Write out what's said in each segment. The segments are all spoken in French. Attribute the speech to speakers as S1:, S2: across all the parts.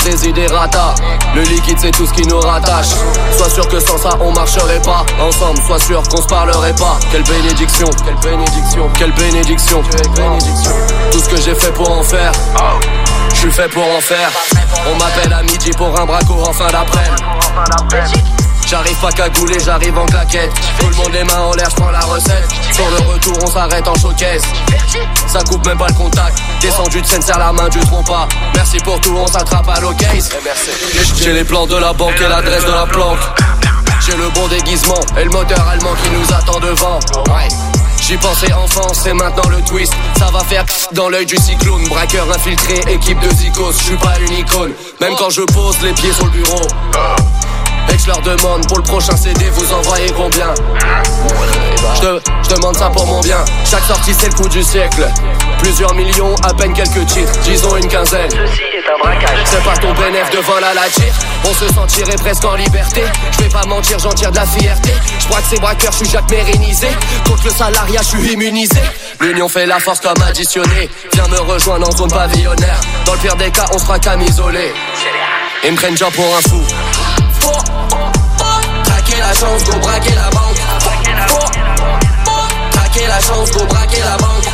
S1: des idées rata. Le liquide c'est tout ce qui nous rattache. Sois sûr que sans ça on marcherait pas ensemble, sois sûr qu'on se parlerait pas. Quelle bénédiction, quelle bénédiction, quelle bénédiction, quelle bénédiction. Tout ce que j'ai fait pour en faire, je suis fait pour en faire. On m'appelle à midi pour un braco en fin d'après-midi. J'arrive pas cagoulé, j'arrive en claquette. Tout le monde les mains en l'air, j'prends la recette. Sur le retour, on s'arrête en showcase. Ça coupe même pas le contact. Descendu de scène, serre la main du trompas. Merci pour tout, on s'attrape à l'occasion. J'ai les plans de la banque et l'adresse de la planque. J'ai le bon déguisement et le moteur allemand qui nous attend devant. Ouais. J'y pensais enfance, c'est maintenant le twist. Ça va faire dans l'œil du cyclone. Braqueur infiltré, équipe de zikos. J'suis pas une icône, même quand je pose les pieds sur le bureau. Et que je leur demande pour le prochain CD, vous envoyez combien? Je demande ça pour mon bien. Chaque sortie c'est le coup du siècle. Plusieurs millions, à peine quelques titres, disons une quinzaine.
S2: Ceci est un braquage.
S1: C'est pas ton bénéf de vol à la tire. On se sentirait presque en liberté. Je vais pas mentir, j'en tire de la fierté. Je crois que ces braqueurs, je suis Jacques Mérénisé. Contre le salariat, je suis immunisé. L'union fait la force comme additionné. Viens me rejoindre en zone pavillonnaire. Dans le pire des cas, on sera camisolé. Ils me prennent déjà pour un fou. Traquer la chance, go braquer la banque. Traquer la chance, go braquer la banque.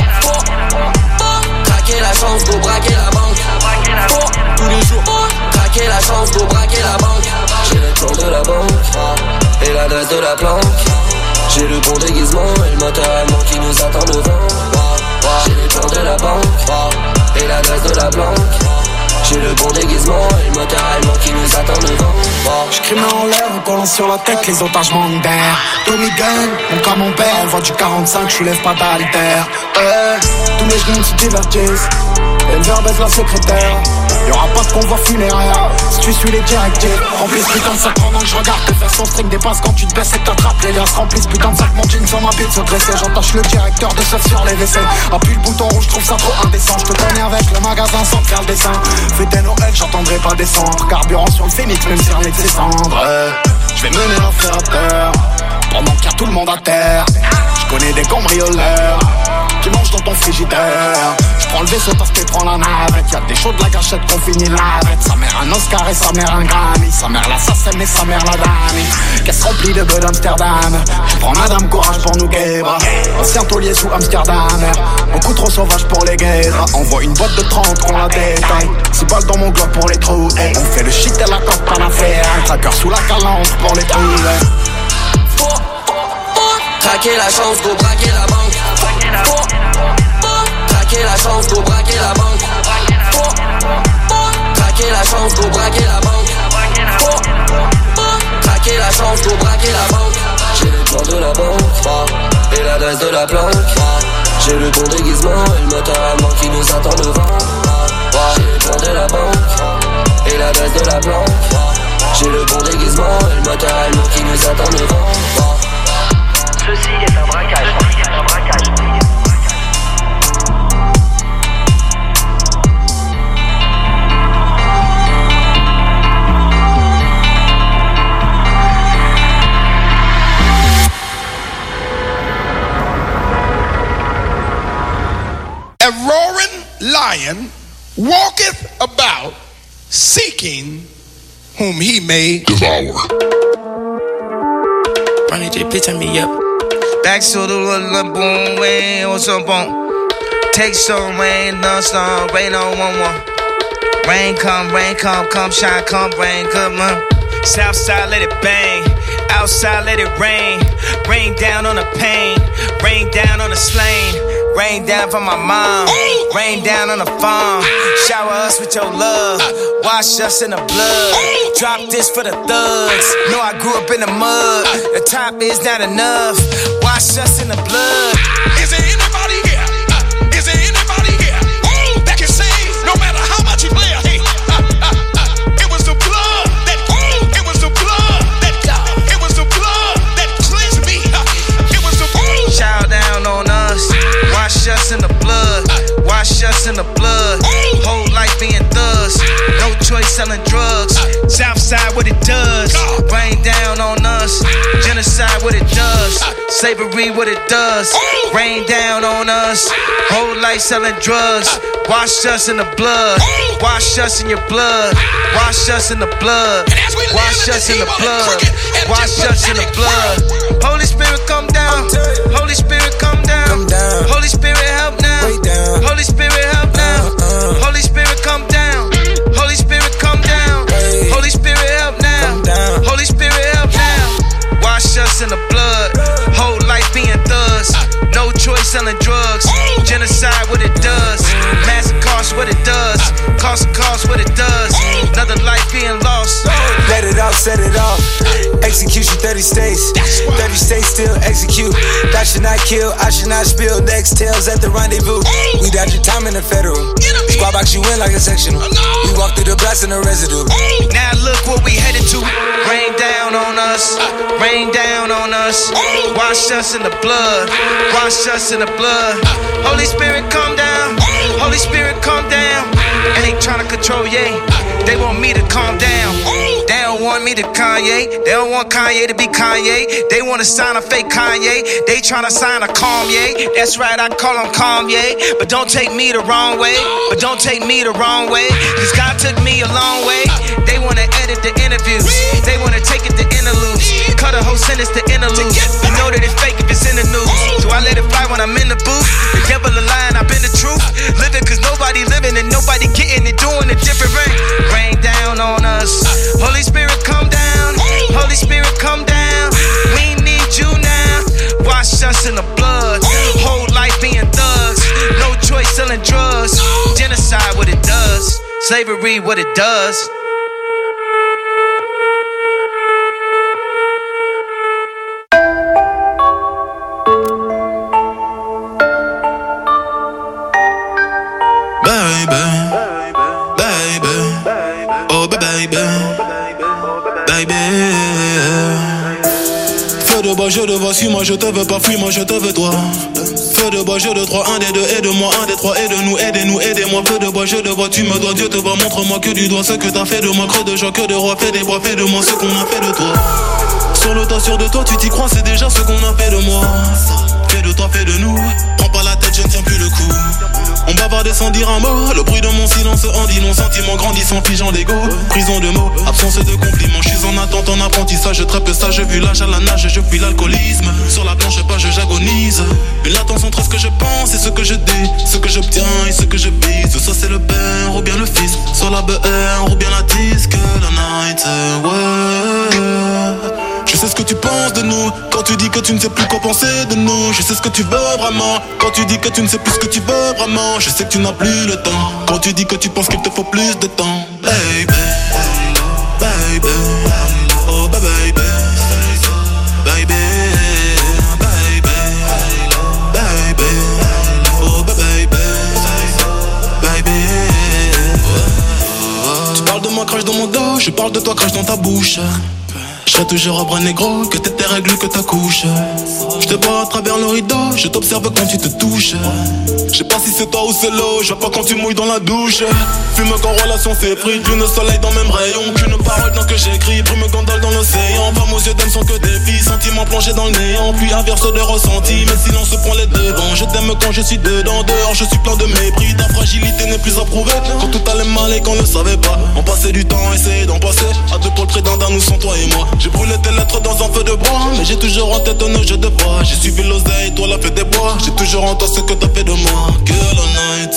S1: Traquer la chance, go braquer la banque. Tous les jours. Traquer la chance, go braquer la banque. J'ai le plan de la banque et l'adresse de la planque. J'ai le bon déguisement et le moteur allemand qui nous attend devant. J'ai les plans de la banque et l'adresse de la planque. J'ai le bon déguisement et le moteur allemand qui nous attend devant.
S3: J'cris main en l'air, en collant sur la tête, les otages manquent d'air. Tommy Gun, mon cas mon père, on voit du 45, j'soulève pas d'altère. Tous mes genoux se divertissent, et le verbe baisse la secrétaire. Y'aura pas de convoi funéraire, si tu suis les directives. Remplis ce putain de sac pendant que je regarde tes fesses. Son string dépasse quand tu te baisses et que t'attrapes. Les liens se remplissent, putain de sac, mon jean sans ma bite se dresser. J'entache le directeur de surf sur les WC. Appuie le bouton rouge, trouve ça trop indécent. J'te connais avec le magasin sans faire le dessin. Fêter Noël, j'entendrai pas descendre. Carburant sur le phénix, même si avec ses cendres. J'vais mener l'affaire à terre, pendant qu'il y a tout le monde à terre. J'connais des cambrioleurs qui mangent dans ton frigidaire. J'prends le vaisseau parce qu'il prend la navette. Y'a des shows de la gâchette qu'on finit l'avette. Sa mère un Oscar et sa mère un Grammy. Sa mère l'assassin et sa mère la dame. Caisse remplie de bœufs d'Amsterdam. J'prends Madame Courage pour nous guébra. Ancien taulier sous Amsterdam. Beaucoup trop sauvage pour les guédras. Envoie une boîte de 30 qu'on la détaille. 6 balles dans mon globe pour les trous. On fait le shit et la corde par l'affaire. Un tracker sous la calandre pour les trous.
S1: Traquer la chance, go braquer la banque. Traquer la chance, go braquer la banque. Traquer la chance, go braquer la banque. Traquer la chance, go braquer la banque. J'ai le plan de la banque et l'adresse de la planque. J'ai le bon déguisement et le moteur allemand qui nous attend devant. J'ai le plan de la banque et l'adresse de la planque. J'ai le bon déguisement et le moteur allemand qui nous attend devant.
S2: Ceci est un braquage. Un braquage.
S4: A roaring lion walketh about, seeking whom he may devour.
S5: Ronnie J, bitch, turn me up. Back to the little boom, way or some bone. Take some rain, non-stop, rain on 1-1. Rain come, come shine, come rain, come on. Southside, let it bang. Outside, let it rain. Rain down on the pain. Rain down on the slain. Rain down from my mom. Rain down on the farm. Shower us with your love. Wash us in the blood. Drop this for the thugs. Know I grew up in the mud. The top is not enough. Wash us in the blood.
S4: Is there anybody here? Is there anybody here that can say no matter how much you play? Hey, it was the blood that. It was the blood that. It was the blood that cleansed me. It was the blood.
S5: Shout down on us. Wash us in the blood. Wash us in the blood. Whole life being thugs. No choice selling drugs. Southside what it does. Rain down on us. Genocide what it does. Slavery, what it does. Rain down on us. Whole life selling drugs. Wash us in the blood. Wash us in your blood. Wash us in the blood. Wash us in the blood. Wash us in the blood. Holy Spirit, come down. Holy Spirit, come down. Holy Spirit, help now. Holy Spirit, help now. Holy Spirit, come down. Holy Spirit, come down. Holy Spirit, help now. Holy Spirit, help now. Wash us in the blood. Whole life being thugs. No choice selling drugs. Genocide, what it does. Mass incarceration, what it does. Cost, what it does. Another life being lost.
S6: Let it out, set it off. Execution 30 states. 30 states still execute. That should not kill, I should not spill. Next tales at the rendezvous. We got your time in the federal. Squad box you in like a sectional. We walk through the blast in the residue.
S5: Now look what we headed to. Rain down on us. Rain down on us. Wash us in the blood. Wash us in the blood. Holy Spirit, come down. Holy Spirit, come down. And they tryna control, yeah. They want me to calm down. They don't want me to Kanye. They don't want Kanye to be Kanye. They wanna sign a fake Kanye. They tryna sign a Kanye. That's right, I call him Kanye. But don't take me the wrong way. But don't take me the wrong way. Cause God took me a long way. They wanna edit the interviews. They wanna take it to interludes. Cut a whole sentence to interludes. You know that it's fake if it's in the news. So I let it fly when I'm in the booth. The devil a lie and I've been the truth. Living cause nobody living and nobody getting it. Doing a different ring. Rain down on us. Holy Spirit, come down. Holy Spirit, come down. We need you now. Wash us in the blood. Whole life being thugs. No choice selling drugs. Genocide, what it does. Slavery, what it does.
S7: Feu de bois, je te vois, suis-moi, je te veux pas, fuis-moi, je te veux toi. Feu de bois, je de trois, un des deux, aide-moi, un des trois, aide-nous, aidez-nous, aidez-moi. Feu de bois, je te vois, tu me dois, Dieu te voit, montre-moi que du doigt ce que t'as fait de moi, creux de joie, que de roi, fais des bois, fais de moi ce qu'on a fait de toi. Sur le tas, sûr de toi, tu t'y crois, c'est déjà ce qu'on a fait de moi. Fais de toi, fais de nous, prends pas la tête, je ne tiens plus le coup. On bavardait sans dire un mot, le bruit de mon silence en dit non, sentiments grandissant, figeant d'ego. Prison de mots, absence de compliments, je suis en attente, en apprentissage, très peu sage, vu l'âge à la nage, je fuis l'alcoolisme. Sur la blanche page, j'agonise. Une latence entre ce que je pense et ce que je dis, ce que j'obtiens et ce que je vise. Soit c'est le père ou bien le fils, soit la BR ou bien la disque, la night, ouais. Je sais ce que tu penses de nous, quand tu dis que tu ne sais plus quoi penser de nous. Je sais ce que tu veux vraiment, quand tu dis que tu ne sais plus ce que tu veux vraiment. Je sais que tu n'as plus le temps, quand tu dis que tu penses qu'il te faut plus de temps. Baby, baby, oh baby, baby, baby, baby, oh baby, baby. Tu parles de moi, crache dans mon dos, je parle de toi, crache dans ta bouche. Je serai toujours à bras négro, que t'es tes règles, que ta couche. Je te vois à travers le rideau, je t'observe quand tu te touches. Je sais pas si c'est toi ou c'est l'eau, je vois pas quand tu mouilles dans la douche. Fume quand relation s'effrite, lune soleil dans même rayon. Qu'une parole dans que j'écris, brume gondole dans l'océan. Femmes aux yeux d'âme sont que des filles, sentiments plongés dans le néant. Puis averse de ressenti, mais silence prend les devants. Je t'aime quand je suis dedans, dehors je suis plein de mépris. Ta fragilité n'est plus à prouver, quand tout allait mal et qu'on ne savait pas. On passait du temps, essayer d'en passer, à deux pour le trait d'un nous sans toi et moi. J'ai brûlé tes lettres dans un feu de bois, mais j'ai toujours en tête un jeu de bois. J'ai suivi l'oseille, toi la fête des bois. J'ai toujours en toi ce que t'as fait de moi. Girl all night,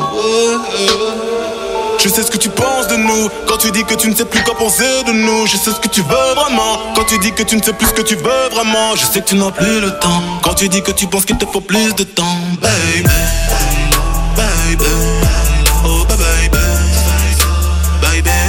S7: Je sais ce que tu penses de nous, quand tu dis que tu ne sais plus quoi penser de nous. Je sais ce que tu veux vraiment, quand tu dis que tu ne sais plus ce que tu veux vraiment. Je sais que tu n'as plus le temps, quand tu dis que tu penses qu'il te faut plus de temps. Baby, baby, oh baby, baby, baby.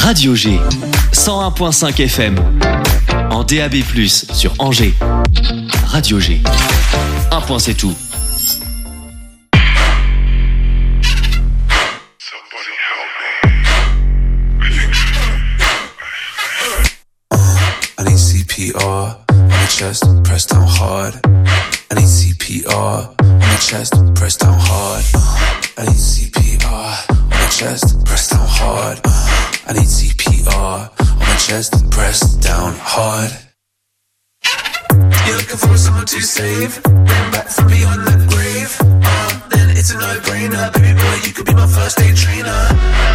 S8: Radio G, 101.5 FM, en DAB+, sur Angers. Radio G, un point c'est tout.
S6: I need CPR on my chest, press down hard. I need CPR on my chest, press down hard. I need CPR on my chest, press down hard. I need CPR on my chest, press down hard. You're looking for someone to save, bring back from beyond the grave. Then it's a no-brainer, baby boy, you could be my first aid trainer.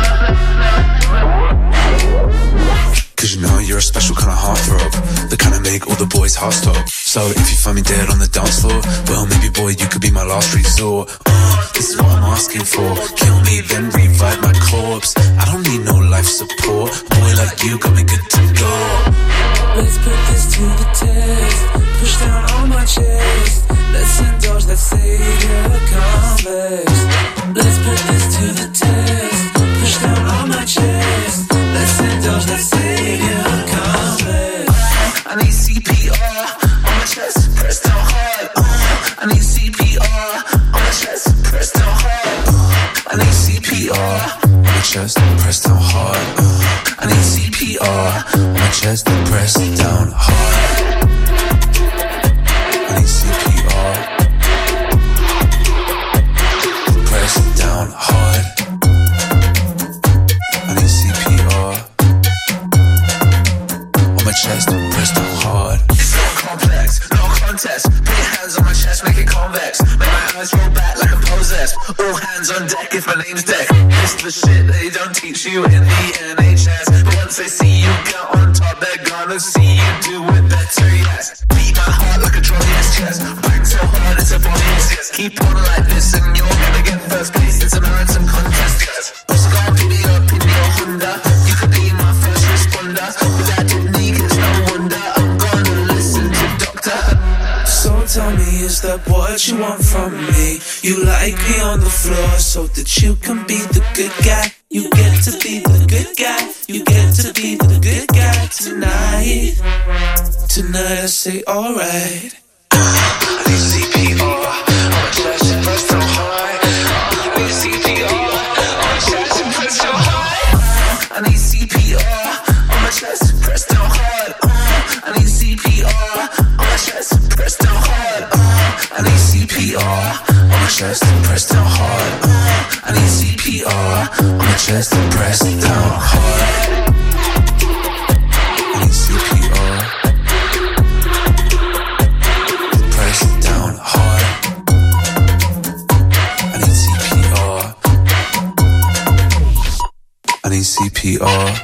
S6: Cause you know you're a special kind of heartthrob, the kind of make all the boys' hearts stop. So if you find me dead on the dance floor, well maybe boy you could be my last resort. This is what I'm asking for, kill me then revive my corpse. I don't need no life support, boy like you got me good to go. Let's put this to the test, push down on my chest. Let's indulge that savior complex. Let's put this to the test, push down on my chest. Let's indulge that savior complex. I need CPR on my chest, press down hard. I need CPR on my chest, press down hard. I need CPR on my chest, press down hard. I need CPR on my chest, press down hard. I need CPR, press down hard. I need CPR on my chest, press down hard. It's so complex, no contest. Put your hands on my chest, make it convex. Make my eyes roll back like I'm possessed. All hands on deck if my name's Deck. This is the shit they don't teach you in the NHS. But once they see you get on top, they're gonna see you do it better, yes. Beat my heart like a drum in his chest. Bang so hard it's a body in his chest. Keep on like this and you're gonna get first place. It's a marathon contest, yes. Also gonna pick me up in your Honda. You could be my first responder. Without technique, it's no wonder I'm gonna listen to doctor. So tell me, is that what you want from me? You like me on the floor so that you can be the good guy. You get to be the good guy. You get to be the good guy tonight. Tonight I say alright. I need CPR on my chest, press so hard. I need CPR on my chest, press so hard. I need CPR on my chest, press down hard. I need CPR on my chest, press down hard. I need CPR on my chest, press down hard. I need CPR on my chest, press down hard. I need CPR, press down hard. I need CPR, I need CPR.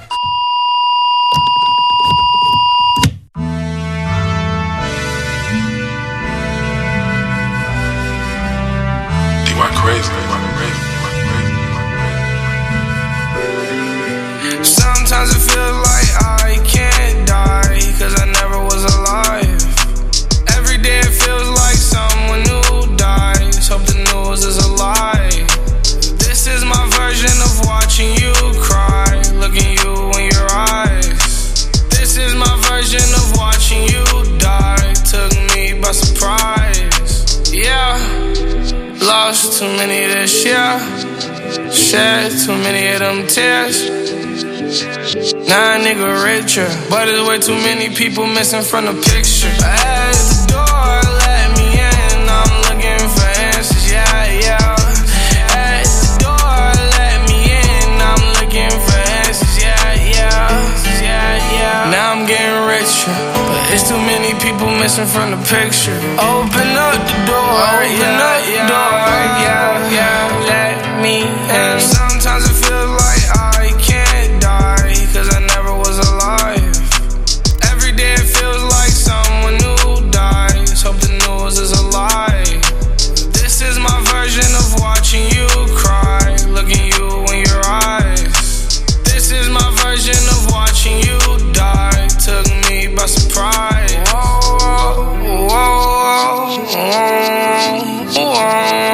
S5: Sometimes it feels like I can't die, cause I never was alive. Every day it feels like someone new dies. Hope the news is a lie. This is my version of watching you cry, looking you in your eyes. This is my version of watching you die. Took me by surprise. Yeah, lost too many this year. Shed too many of them tears. Now a nigga richer, but there's way too many people missing from the picture. At the door, let me in, I'm looking for answers, yeah, yeah. At the door, let me in, I'm looking for answers, yeah, yeah, yeah, yeah. Now I'm getting richer, but it's too many people missing from the picture. Open up the door, open up the door, yeah, yeah, let me in. Sometimes it feels like I can't die, cause I never was alive. Every day it feels like someone new dies. Hope the news is a lie. This is my version of watching you cry, looking you in your eyes. This is my version of watching you die. Took me by surprise. Whoa, whoa, whoa, whoa, whoa.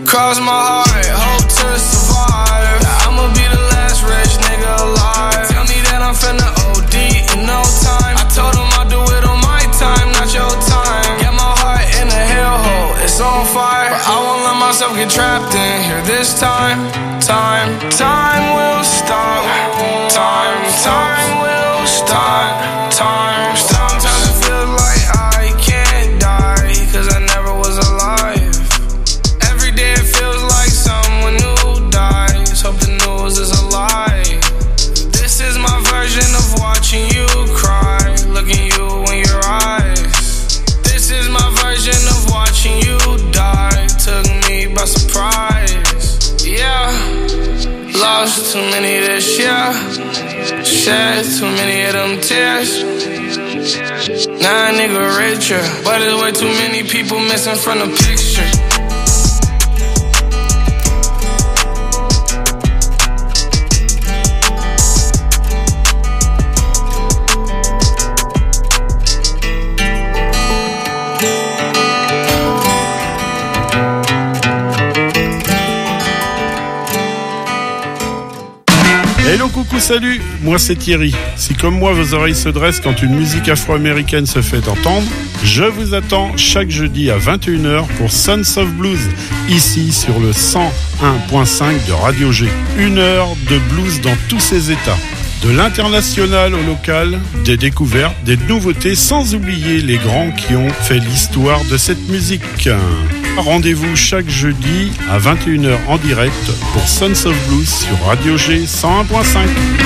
S9: Cross my heart, hope to survive. I'ma be the last rich nigga alive. Tell me that I'm finna OD in no time. I told him I'll do it on my time, not your time. Get my heart in a hellhole, it's on fire. But I won't let myself get trapped in here this time. Time will stop. Time will stop. Sometimes it feels like I can't die, cause I never was alive. Every day it feels like someone new dies. Hope the news is a lie. This is my version of watching you cry, looking you in your eyes. This is my version of watching you die. Took me by surprise. Yeah, lost too many this year. Shed too many of them tears. Now a nigga richer, but there's way too many people missing from the picture.
S10: Hello, coucou, salut, moi c'est Thierry. Si comme moi vos oreilles se dressent quand une musique afro-américaine se fait entendre, je vous attends chaque jeudi à 21h pour Sons of Blues, ici sur le 101.5 de Radio G. 1 heure de blues dans tous ses états. De l'international au local, des découvertes, des nouveautés, sans oublier les grands qui ont fait l'histoire de cette musique. Rendez-vous chaque jeudi à 21h en direct pour Sons of Blues sur Radio G 101.5.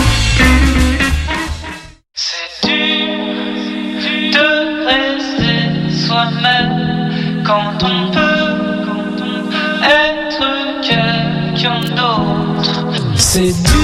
S11: C'est dur de rester soi-même quand on peut être quelqu'un d'autre. C'est dur.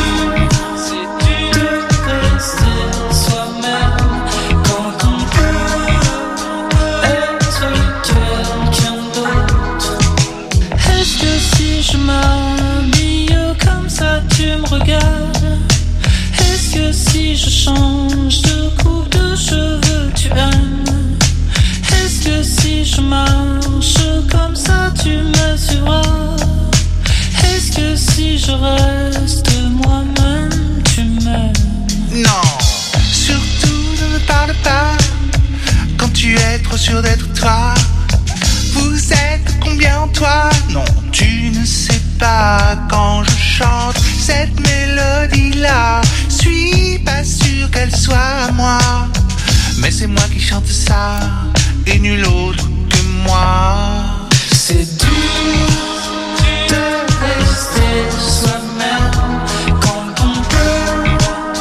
S12: Est-ce que si je change de coupe de cheveux tu aimes? Est-ce que si je marche comme ça tu me suivras? Est-ce que si je reste moi-même tu m'aimes?
S13: Non, surtout ne me parle pas quand tu es trop sûr d'être toi. Vous êtes combien en toi? Non, tu ne sais pas quand je chante cette mélodie-là. Suis pas sûr qu'elle soit à moi, mais c'est moi qui chante ça et nul autre que moi.
S12: C'est dur de rester soi-même quand on peut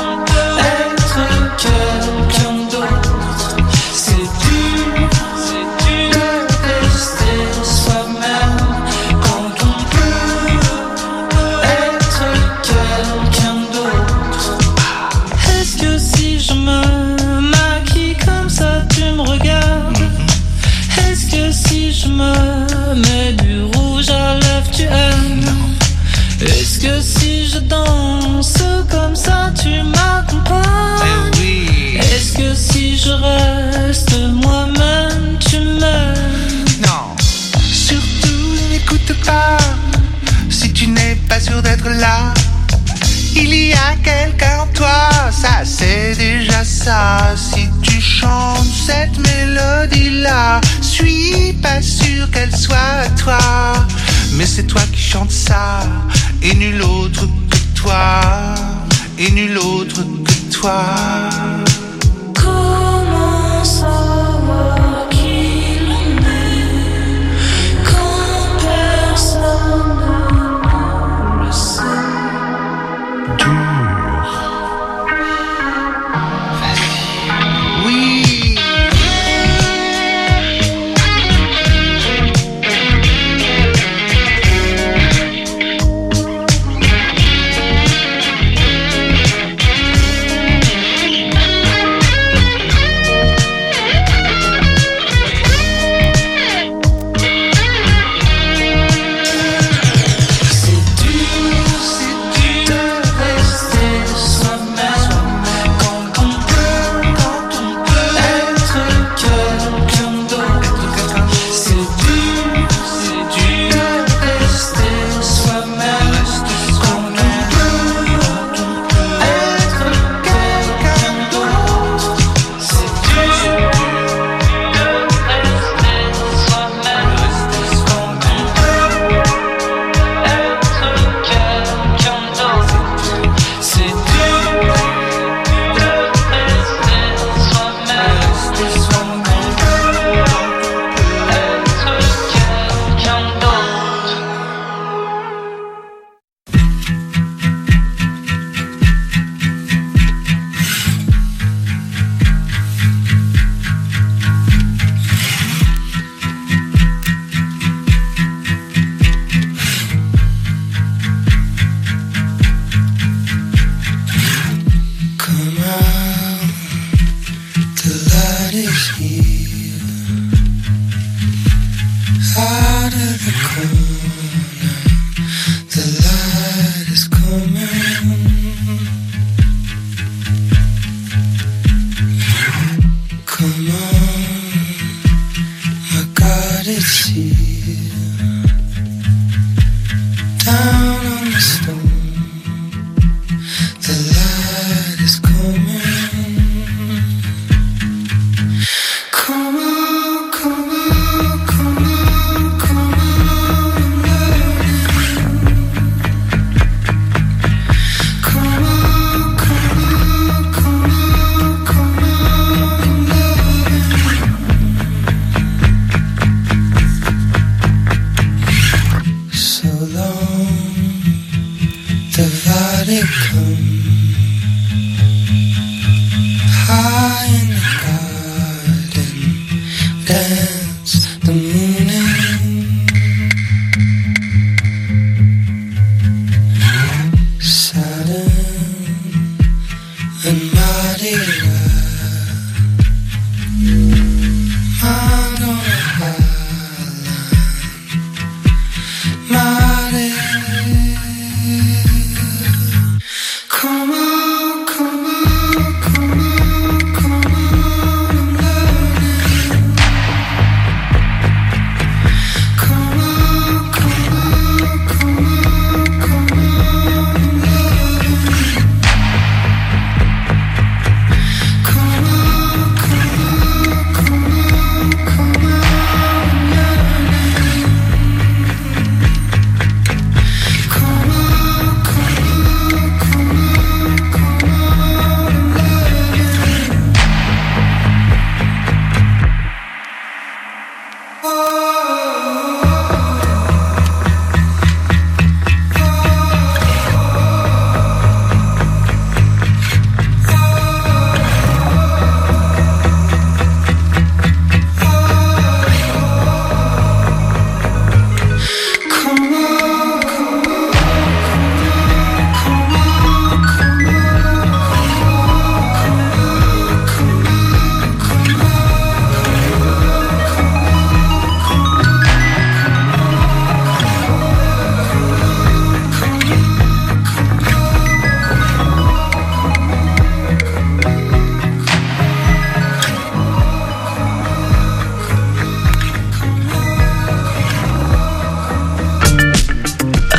S12: être quelqu'un d'autre. C'est dur de rester soi-même quand on peut être quelqu'un d'autre. Est-ce que si je me maquille comme ça tu me regardes? Est-ce que si je me mets du rouge à lèvres tu aimes? Est-ce que si je danse comme ça tu m'accompagnes? Est-ce que si je reste moi-même tu m'aimes?
S13: Non, surtout n'écoute pas si tu n'es pas sûr d'être là. Il y a quelqu'un en toi, ça c'est déjà ça. Si tu chantes cette mélodie-là, suis pas sûr qu'elle soit à toi, mais c'est toi qui chantes ça et nul autre que toi, et nul autre que toi.
S12: Comment savoir qui l'on est quand personne ne le sait?
S13: Oui.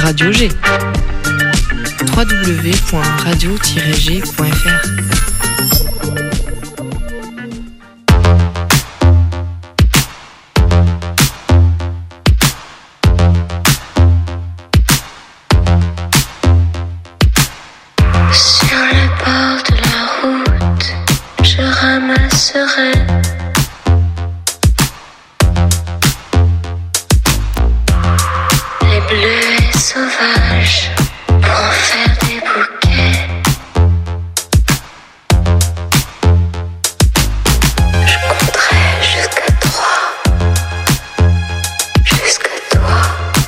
S14: Radio G. www.radio-g.fr.
S15: Sur le bord de la route, je ramasserai les bleuets sauvages pour en faire des bouquets. Je compterai jusqu'à 3, jusqu'à toi.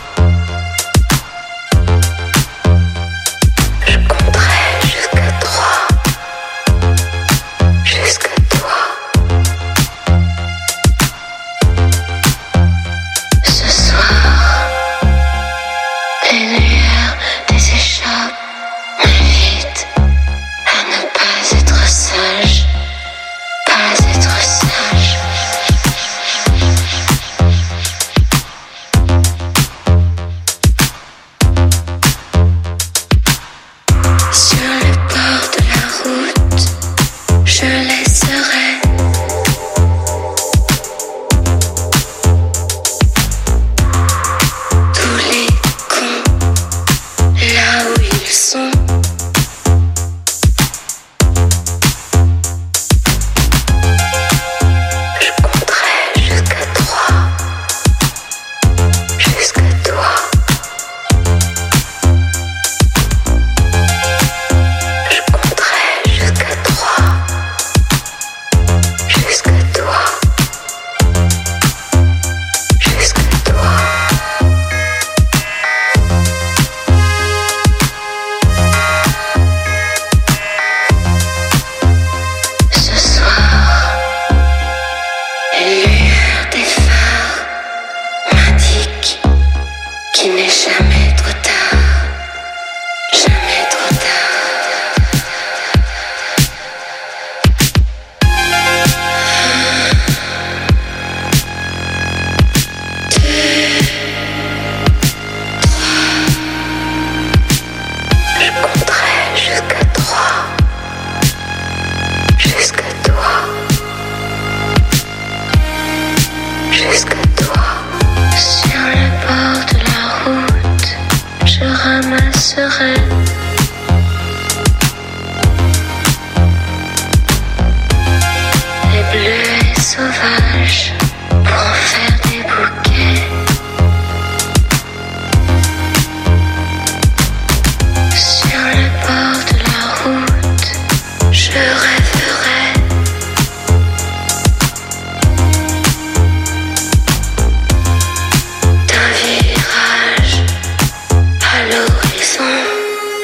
S15: Je compterai jusqu'à 3, jusqu'à toi. Ce soir, les lueurs des échoppes m'invitent à ne pas être sage, pas être sage. Sur le bord de la route, je laisserai tous les cons là où ils sont. Je compterai jusqu'à 3, jusqu'à toi. Je compterai jusqu'à 3, jusqu'à toi. Jusqu'à toi. Ce soir, les lueurs des phares m'indiquent qu'il n'est jamais trop tard, jamais trop tard. Je compterai jusqu'à 3, jusqu'à toi, jusqu'à toi. Sur le bord de la route, je ramasserai les bleuets sauvages pour en faire des bouquets. Sur le bord de la route, je rêverai d'un virage à l'horizon.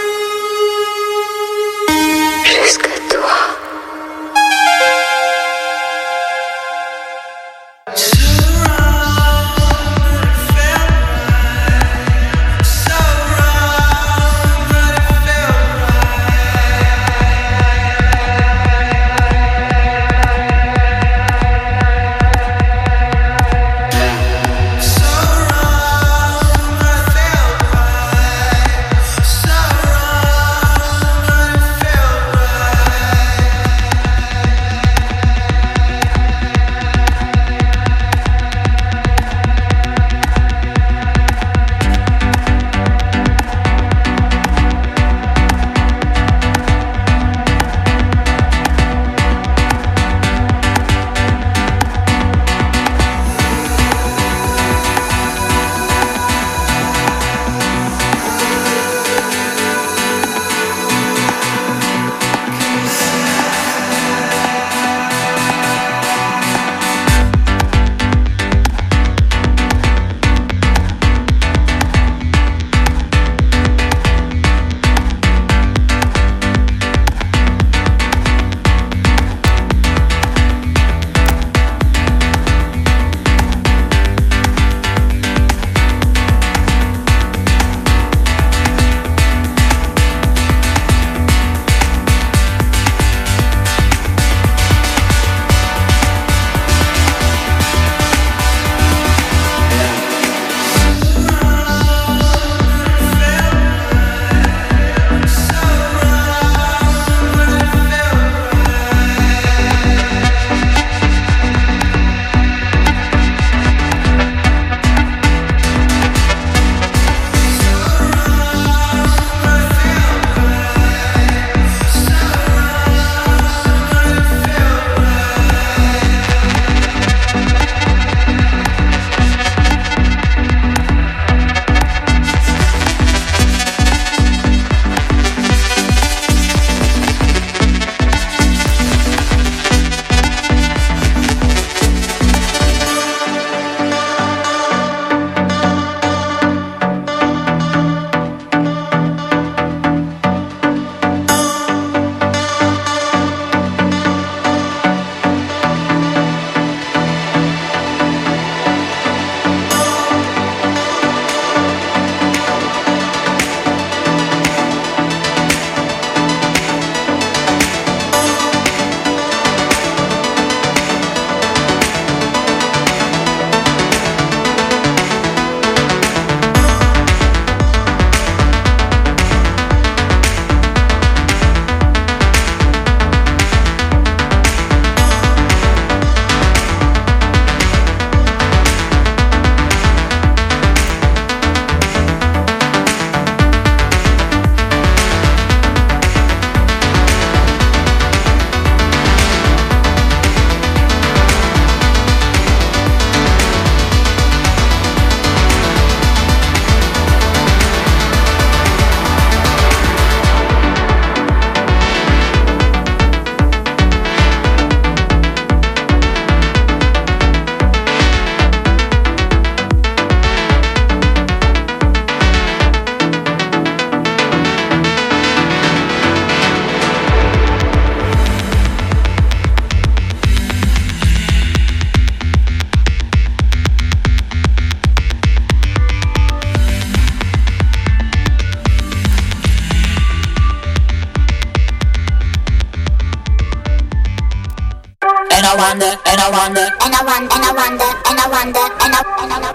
S14: wonder, and I wonder, and I wonder, and I wonder, and I wonder, and I wonder,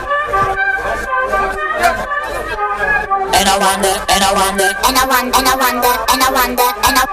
S14: and I wonder, and I wonder, and I wonder, and I wonder, and I wonder, and I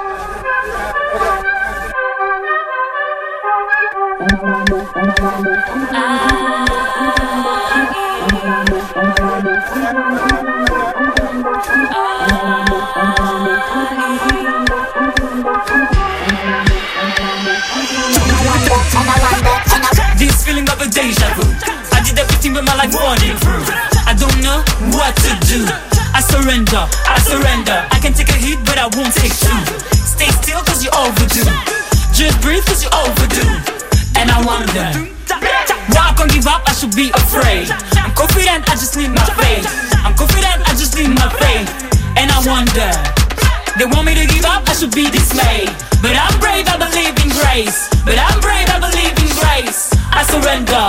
S12: This feeling of a deja vu. I did everything but my life won't improve. I don't know what to do. I surrender, I surrender. I can take a hit but I won't take two. Stay still cause you're overdue. Just breathe cause you're overdue. And I wonder why I can't give up, I should be afraid. I'm confident, I just need my faith. I'm confident, I just need my faith. And I wonder, they want me to give up, I should be dismayed. But I'm brave, I believe in grace. But I'm brave, I believe in grace. I surrender.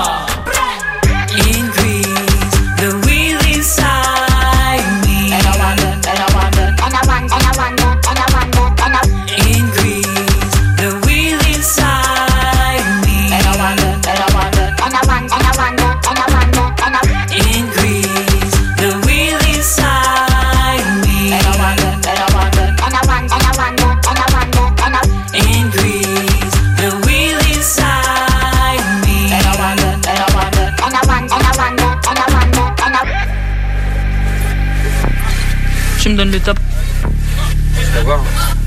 S12: Increase the will inside me.
S14: and I wonder, and I wonder, and I wonder, and I wonder, and I wonder, and I
S12: Increase the will inside me.
S14: and I wonder, and I wonder, and I wonder, and I wonder, and I wonder, and I
S12: Increase the will inside me.
S14: and I wonder, and I wonder, and I wonder, and I wonder, and I wonder, and I
S12: Increase the will inside me.
S14: and I wonder, and I wonder, and I wonder, and I wonder, and I wonder, and I
S12: Tu me donnes le top.
S5: D'abord.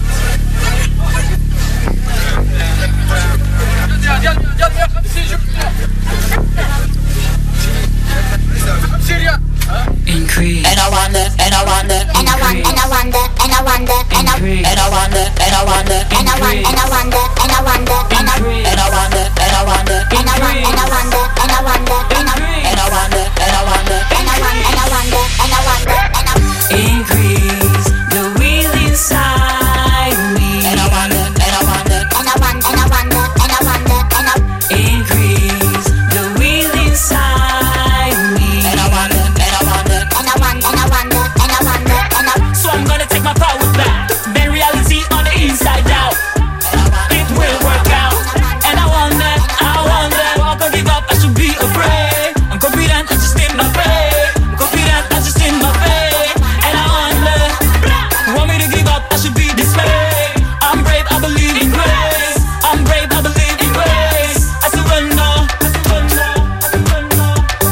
S12: Increase.
S14: and I wonder, and I wonder, and I wonder, and I wonder, and I wonder, and I and I wonder, and I wonder, and I wonder, and I wonder, and I wonder, and I and I wonder, and I wonder, and I wonder, and I wonder, and I wonder, and I and I wonder, and I wonder, and I wonder, and I wonder, and I wonder, and I
S12: Increase the will inside me.
S14: and I wonder, and I wonder, and I wonder, and I wonder, and I wonder, and I
S12: Increase the will inside me.
S14: and I wonder, and I wonder, and I wonder, and I wonder, and I wonder, and I
S12: So I'm gonna take my power back. Then reality on the inside out. It will work out. And I wonder, why I can't give up, I should be afraid. I'm confident, I just need my faith. I'm confident, I just need my faith. And I wonder, want me to give up, I should be dismayed. I'm brave, I believe in grace. I'm brave, I believe in grace. I surrender, I surrender, I surrender.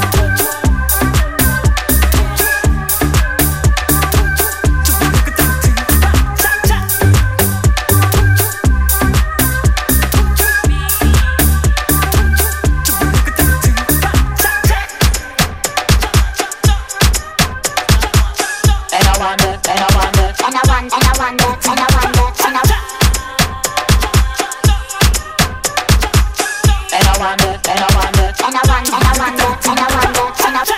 S14: and I wonder, and I wonder, and I wonder, and I wonder, and I wonder, and I and I wonder, and I wonder, and I wonder, and I wonder, and I wonder, and I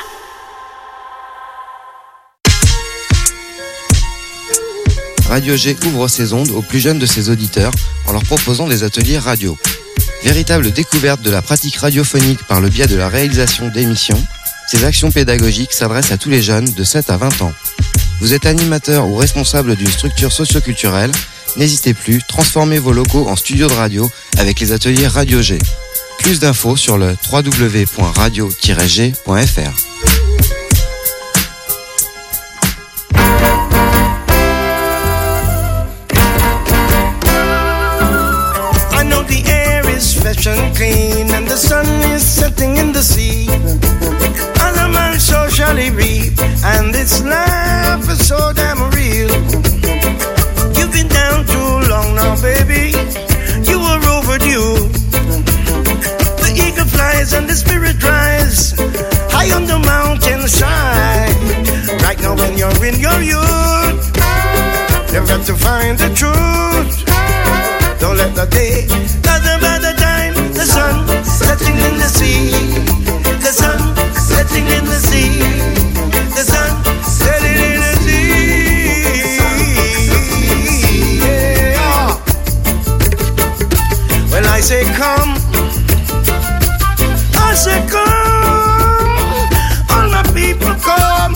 S16: Radio G ouvre ses ondes aux plus jeunes de ses auditeurs en leur proposant des ateliers radio. Véritable découverte de la pratique radiophonique par le biais de la réalisation d'émissions, ces actions pédagogiques s'adressent à tous les jeunes de 7 à 20 ans. Vous êtes animateur ou responsable d'une structure socio-culturelle, n'hésitez plus, transformez vos locaux en studio de radio avec les ateliers Radio G. Plus d'infos sur le www.radio-g.fr.
S17: I know the air is fresh and clean and the sun is setting in the sea. And a man socially reap and its life is so damn real. You've been down too long now, baby. You were overdue. The eagle flies and the spirit rise high on the mountainside. Right now when you're in your youth, you've got to find the truth. Don't let the day doesn't by the time the sun setting in the sea. The sun setting in the sea. The sun setting in the sea. Yeah. Well, I say come. I say come. All my people come.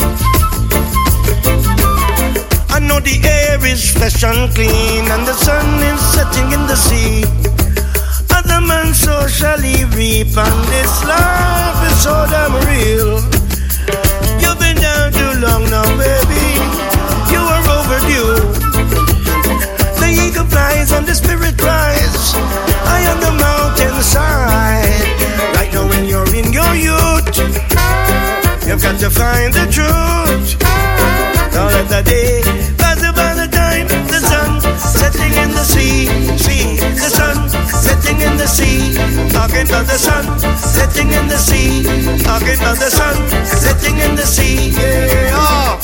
S17: I know the air is fresh and clean and the sun is setting in the sea. Other man socially reap, and this life is so damn real. You've been down too long now, baby. You are overdue. The eagle flies and the spirit rise high on the mountainside. Right now when you're in your youth, you've got to find the truth. Don't let the day pass you by the time the sun setting in the sea. See, the sun setting in the sea. Talking about the sun setting in the sea. Talking about the sun setting in the sea. Yeah, oh.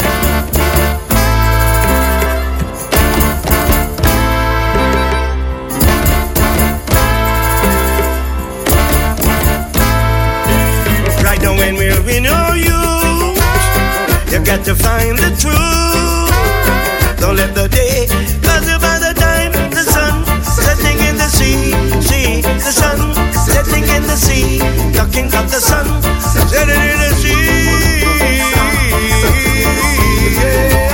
S17: Right now when we're in our youth, you've got to find the truth. Don't let the day pass you by the time the sun setting in the sea. See, the sun setting in the sea. Talking about the sun setting in the sea. Yeah.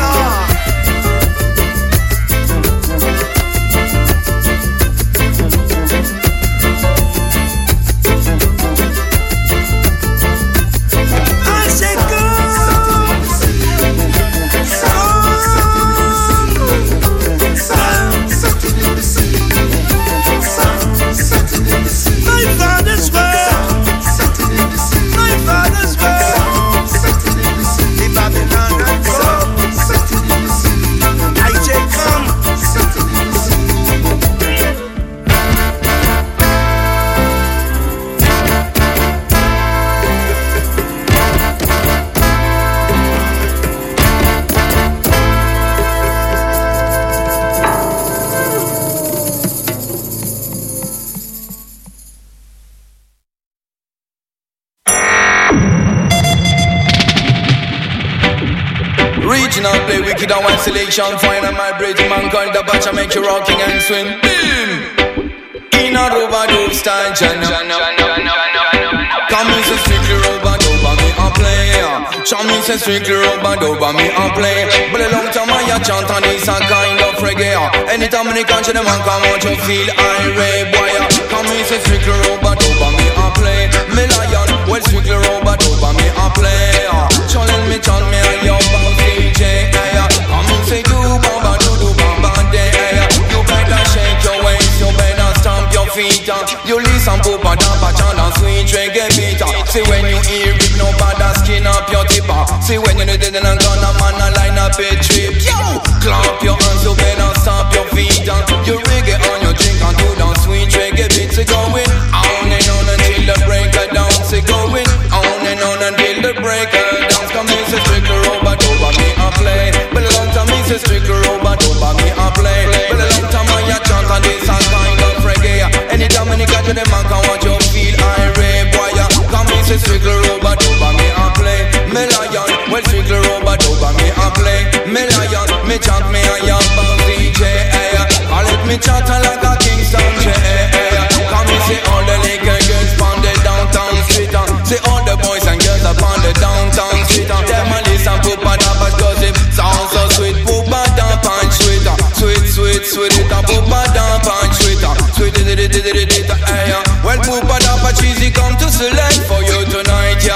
S18: Original play wicked and one selection. Fine and my brain mankind. The batch make you rocking and swing. Boom! In a rubber dub style channel. Come in say strictly rubber dub and me a play. Show me say strictly rubber dub and me a play. But a long time I chant and it's a kind of reggae. Anytime when they catch the man come out you feel irate boy. Come in say strictly rubber dub and me a play. Me lion, well strictly rubber dub and me a play. Challenge me chant me and your bounce DJ. Come in say do bamba do bamba day. You better shake your waist, you better stamp your feet. You listen Papa Dampa chant and sweet reggae beat. See when you hear it nobody skin up your tipper. See when you dead and gonna man a line up a trip. Yo, clap your hands, you better stamp your feet. You reggae on your drink and do the sweet reggae beats. It's going on and on until the break of dawn. It's going on and on until the break of dawn. Come in say strictly rubber dub and me a play. But a long time me say strictly rubber dub and me a play. But a long time I chant and this a kind of reggae. Anytime when you catch the man can watch you feel irate boy. Come in say strictly rubber dub and me a play. Me lion, well strictly rubber dub and me a play. Me lion, me chant me a young bounce DJ. I let me chant like a Kingston J. Come in say all the little girls on the downtown street. Say all the boys and girls up on the downtown street. Tell my listen Papa Dampa cause it sounds so sweet. Papa Dampa and sweet. Sweet, sweet, sweet it. Papa Dampa and sweet. Sweet it. Well Papa Dampa cheesy come to select for you tonight yo.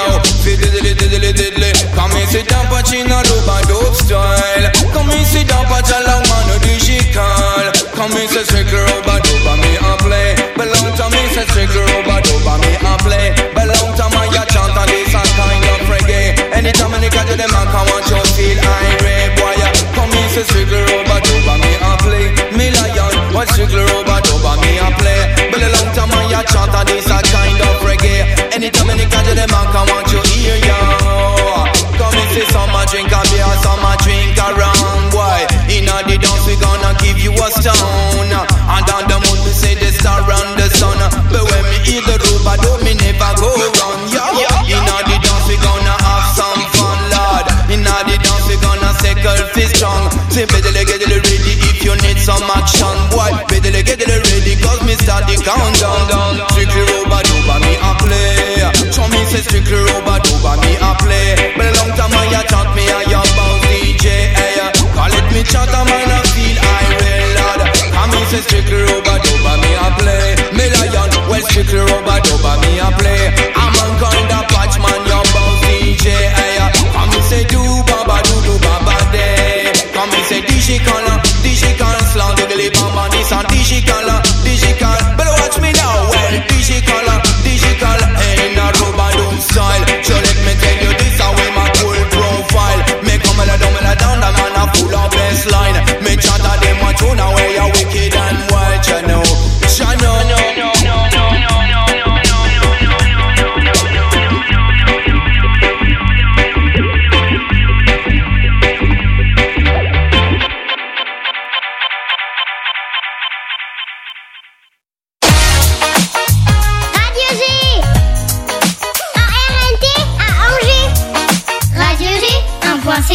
S18: Come and sit down Pachina Ruba dope style. Come and sit down Pachala Mano digital. Come and sit strictly rubber dub and me a play. Belong to me say strictly rubber dub and me a play. Belong to my chant and this a kind of reggae. Anytime when you catch the man can want you feel irate boy. Come and sit strictly rubber dub and me a play. Me lion, what strictly rubber dub and me a play. Belong to my chant and this a kind of reggae. Anytime when you catch the man can want you hear yo. Come and say some a drink a beer, some a drink a rum boy. Inna the dance we gonna give you a stone. And on the moon we say the star and the sun. But when me eat the rubber dub me never go wrong yo. Inna the dance we gonna have some fun lord. Inna the dance we gonna circle fist strong. Say better get it ready if you need some action boy. Better get it ready cause me start the countdown. Strictly rubber dub and me a play. Show me say strictly rubber dub and me a play. But a long time I chant me a young bounce DJ. Call it me chant a man a feel irate lad. Come me say strictly rubber dub and me a play. Me lion,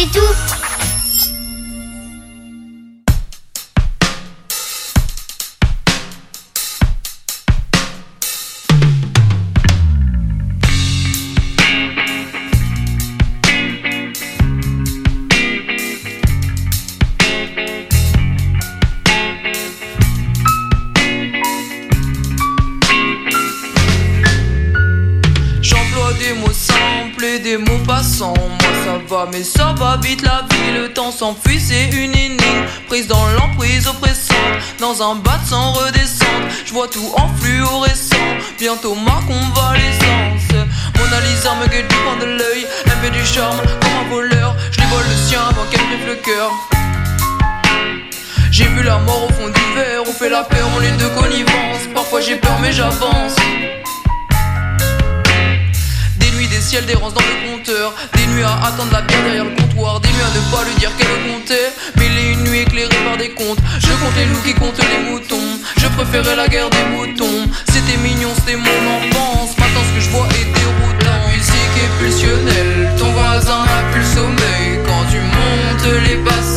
S14: c'est tout.
S19: Des mots simples et des mots passants. Moi ça va mais ça va vite la vie. Le temps s'enfuit, c'est une énigme prise dans l'emprise oppressante. Dans un bas de sang redescendre, je vois tout en fluorescent. Bientôt ma convalescence. Mona Lisa me guette du coin de l'œil. Elle fait du charme comme un voleur. Je lui vole le sien avant qu'elle griffe le cœur. J'ai vu la mort au fond du verre. On fait la paix, on est de connivence. Parfois j'ai peur mais j'avance. Des ciels d'errance dans le compteur. Des nuits à attendre la bière derrière le comptoir. Des nuits à ne pas lui dire qu'elle comptait. Mais les nuits éclairées par des contes. Je compte les loups qui comptent les moutons. Je préférais la guerre des moutons. C'était mignon, c'était mon enfance. Maintenant ce que je vois est déroutant. La musique est pulsionnelle. Ton voisin n'a plus le sommeil. Quand tu montes les basses,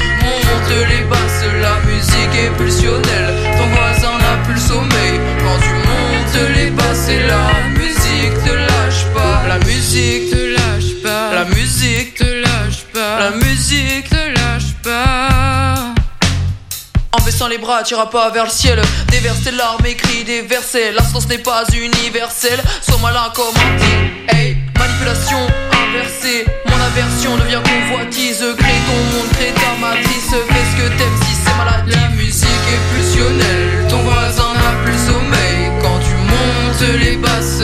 S19: la musique est pulsionnelle. Ton voisin n'a plus le sommeil. Quand tu montes les basses, et la musique te lâche pas. La musique te lâche pas. La musique te lâche pas. La musique te lâche pas. En baissant les bras, t'iras pas vers le ciel. Déverse tes larmes, écris des versets. La science n'est pas universelle. Sois malin comme un tigre. Hey, manipulation inversée. Mon aversion devient convoitise. Crée ton monde, crée ta matrice. Fais ce que t'aimes si c'est maladif. La musique est pulsionnelle. Ton voisin n'a plus le sommeil. Quand tu montes les basses,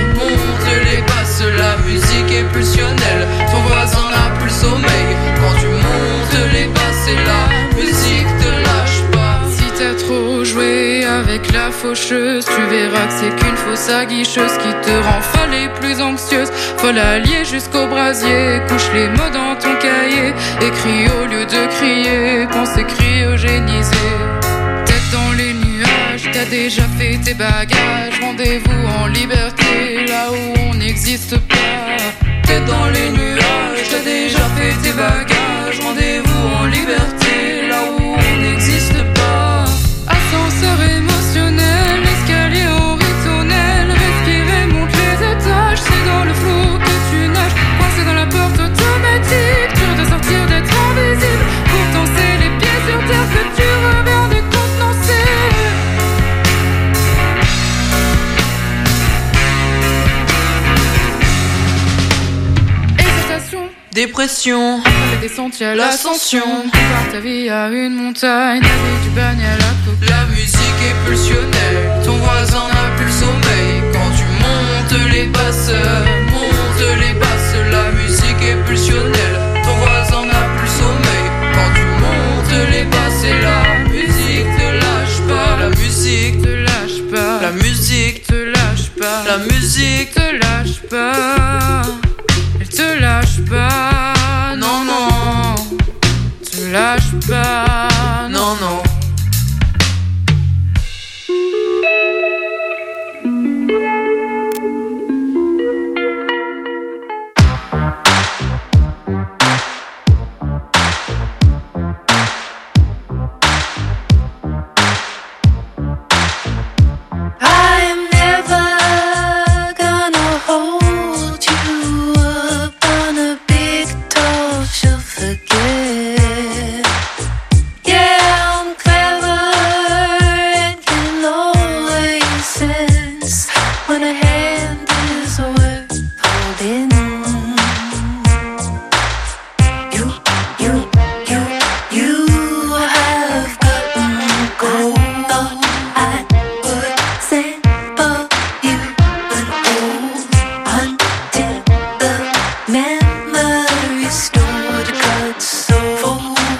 S19: la musique est pulsionnelle. Ton voisin n'a plus le sommeil. Quand tu montes les basses, et la musique te lâche pas. Si t'as trop joué avec la faucheuse, tu verras que c'est qu'une fausse aguicheuse qui te rend folle et plus anxieuse. Folle alliée jusqu'au brasier. Couche les mots dans ton cahier. Écris au lieu de crier. Pensée cryogénisée. Tête dans les nuages, t'as déjà fait tes bagages. Rendez-vous en liberté, là où on n'existe pas. Tête dans les nuages, t'as déjà fait tes bagages. Rendez-vous en liberté, là où on n'existe pas. Ascenseur émotionnel, escalier horizontal. Respirer, monte les étages. C'est dans le flou que tu nages. Coincé dans la porte automatique, dur de sortir d'être invisible. Pourtant c'est les pieds sur terre que tu reviens décontenancé. Dépression, avec des sentiers à l'ascension. Par ta vie à une montagne, avec du bagne à la coque. La musique est pulsionnelle. Ton voisin n'a plus le sommeil. Quand tu montes les basses, la musique est pulsionnelle. Ton voisin n'a plus le sommeil. Quand tu montes les basses, et la musique te lâche pas. La musique te lâche pas. La musique te lâche pas. La musique te lâche pas. Elle te lâche pas, non, non. Te lâche pas, non, non.
S12: Memory stored, cut so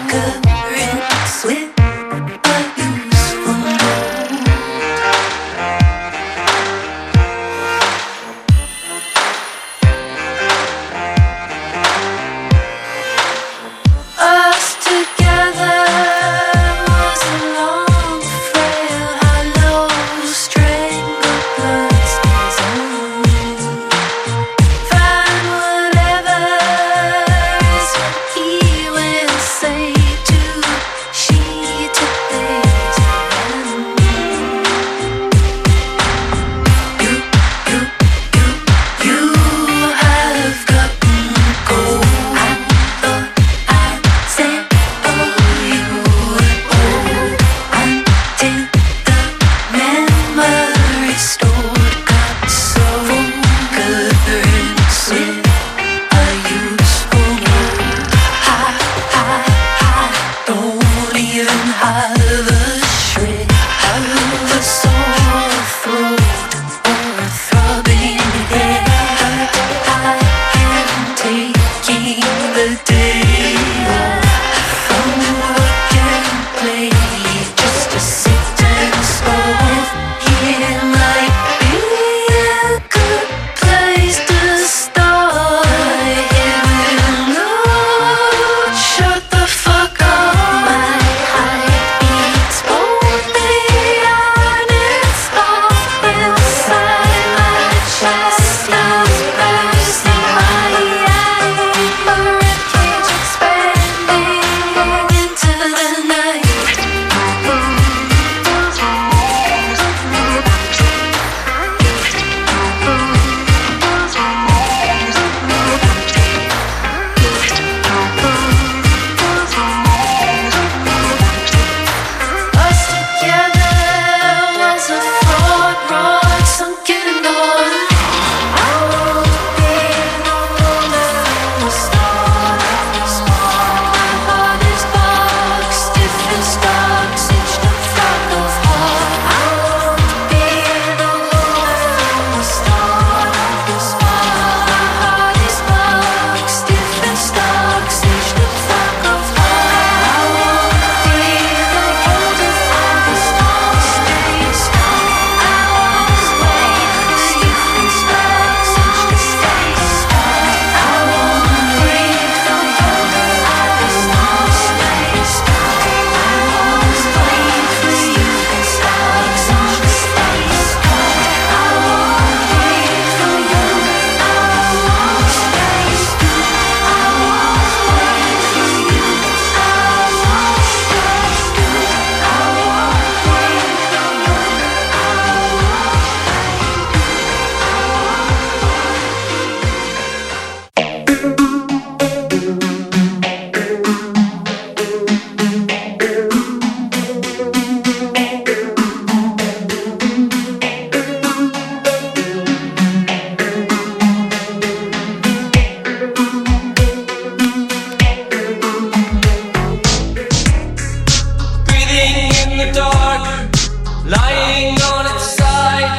S11: lying on its side.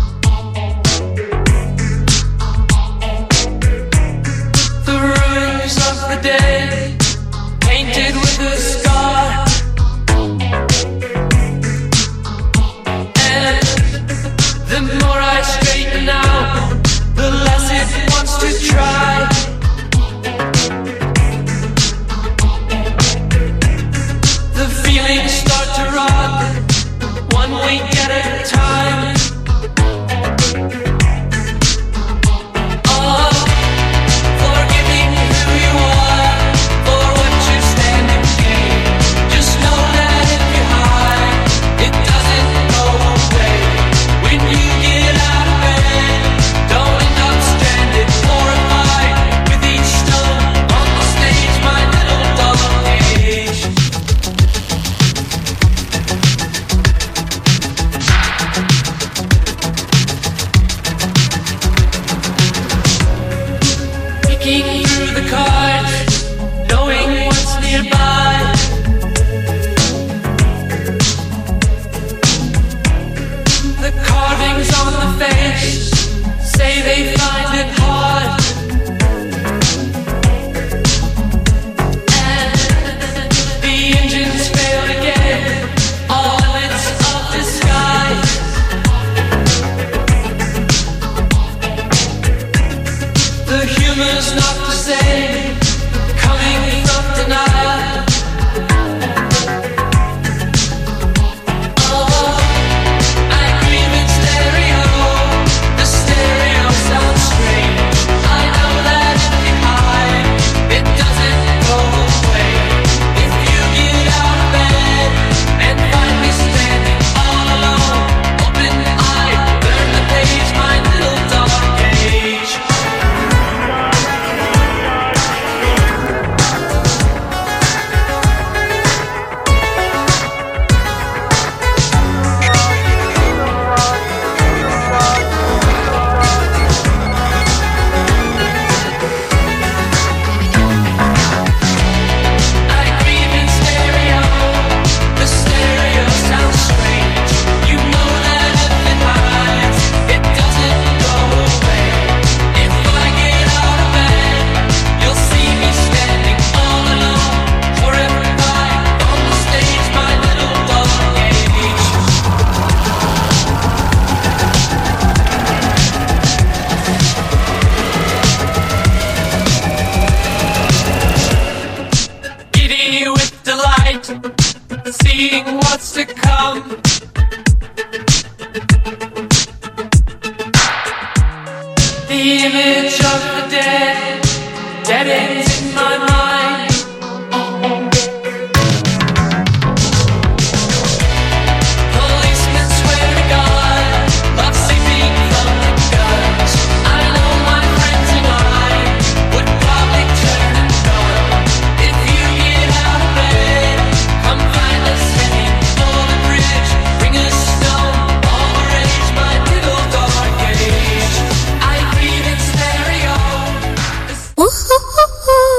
S11: The ruins of the day, painted with a scar. And the more I straighten out, the less it wants to try. The feelings start to rot, one week at a time. Oh, forgiving who you are, for what you stand and gain. Just know that if you hide, it doesn't go away. When you get out of bed, don't end up stranded, horrified with each stone on the stage, my little dog cage. Peeking through the cards, knowing what's nearby. The carvings on the face say they find it hard. And the engines fail again, all limits of disguise. The humor's not the same, coming from denial. Oh, I grieve in stereo, the stereo sounds strange. I know that if you hide, it doesn't go away. If you get out of bed and find me standing all alone, open-eyed, burn the page, my little dark cage. I grieve in stereo, the stereo sounds strange. You know that if it hides, it doesn't go away. If I get out of bed, you'll see me standing all alone, horrified on the stage, my little dog cage. Giddy with delight, seeing what's to come. The image of the dead ends in my mind. Policemen swear to God, love sleeping from the guns. I know my friends and I would probably turn and run. If you get out of bed, come find us heading for the bridge. Bring a stone, all the rage, my little dark cage. I grieve in stereo.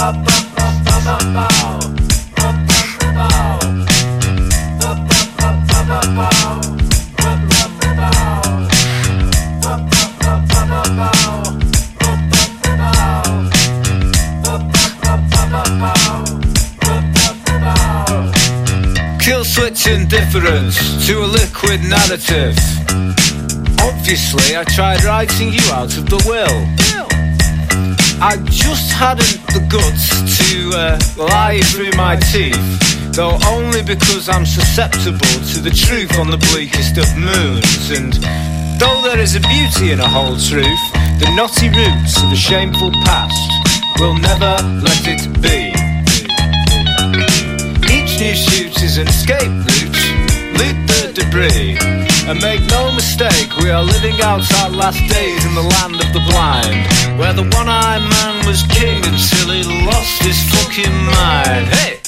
S20: Kill switch indifference to a liquid narrative. Obviously I tried writing you out of the will. I just hadn't the guts to lie through my teeth, though only because I'm susceptible to the truth on the bleakest of moons. And though there is a beauty in a whole truth, the knotty roots of a shameful past will never let it be. Each new shoot is an escape route, loot the debris, and make no mistake, we are living out our last days in the land of the blind, where the one-eyed man was king until he lost his fucking mind. Hey!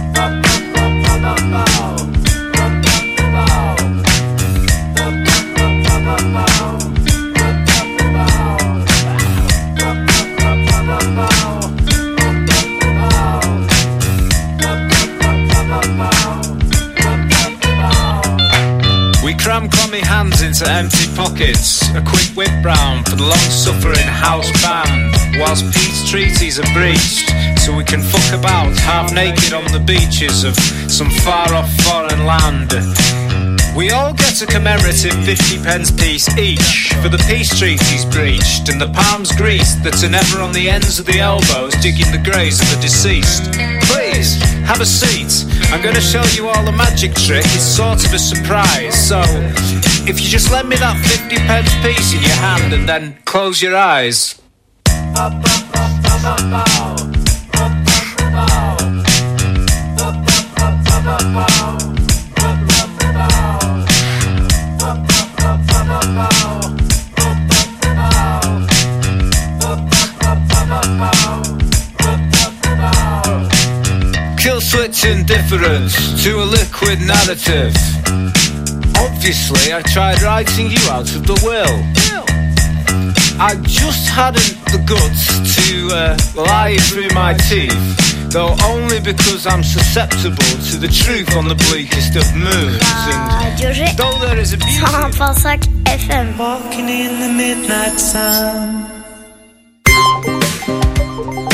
S20: We cram crummy hands into empty pockets, a quick whip round for the long-suffering house band, whilst peace treaties are breached, so we can fuck about half naked on the beaches of some far-off foreign land. We all get a commemorative 50p piece each for the peace treaties breached, and the palms greased that are never on the ends of the elbows digging the graves of the deceased. Please, have a seat. I'm going to show you all a magic trick. It's sort of a surprise. So, if you just lend me that 50p piece in your hand and then close your eyes. Kill switch indifference to a liquid narrative. Obviously I tried writing you out of the will. I just hadn't the guts to lie through my teeth, though only because I'm susceptible to the truth on the bleakest of moons. And though there is a beauty
S14: 101.5 FM.
S12: Walking in the midnight sun.